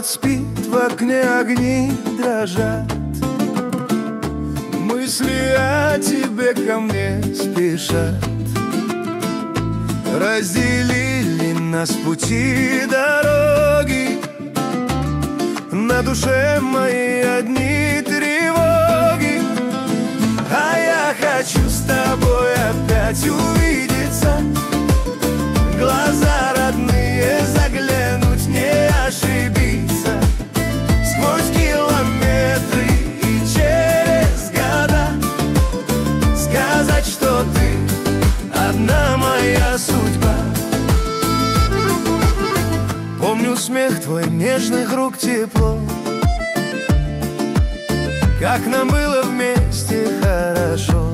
Город спит, в окне огни дрожат. Мысли о тебе ко мне спешат. Разделили нас пути дороги. На душе мои одни тревоги. А я хочу с тобой опять увидеться. Глаза родные заглянуть, не ошибиться. Сквозь километры и через года сказать, что ты одна моя судьба. Помню смех твой, нежных рук тепло. Как нам было вместе хорошо.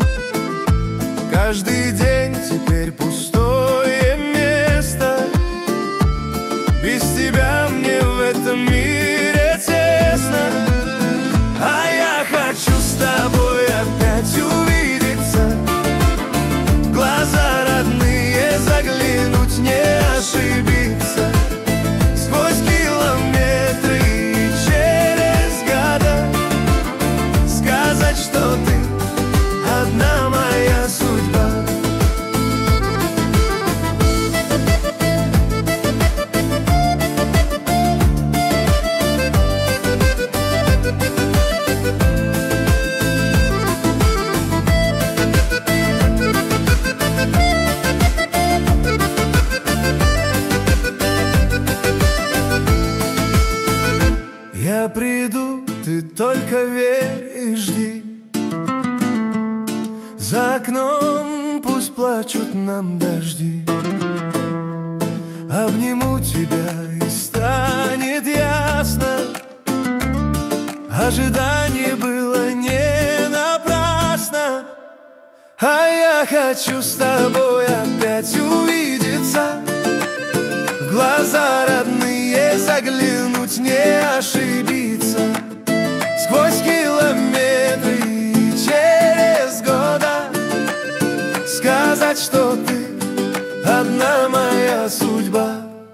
Каждый день теперь пустое место. Без тебя мне в этом мире тесно. А я хочу с тобой опять увидеться. Глаза родные заглянуть, не ошибиться. Сквозь километры и через года сказать, что ты одна моя судьба. Я приду, ты только верь и жди. За окном пусть плачут нам дожди. Обниму тебя и станет ясно. Ожидание было не напрасно. А я хочу с тобой опять увидеться. В глаза родные заглянуть, не ошибиться. Сквозь километры и через года сказать, что ты одна моя судьба.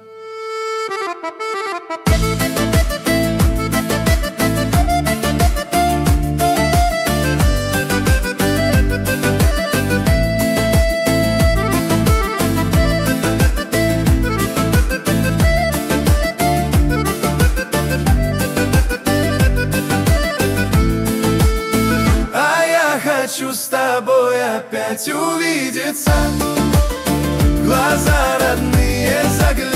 Хочу с тобой опять увидеться. Глаза родные заглянуть.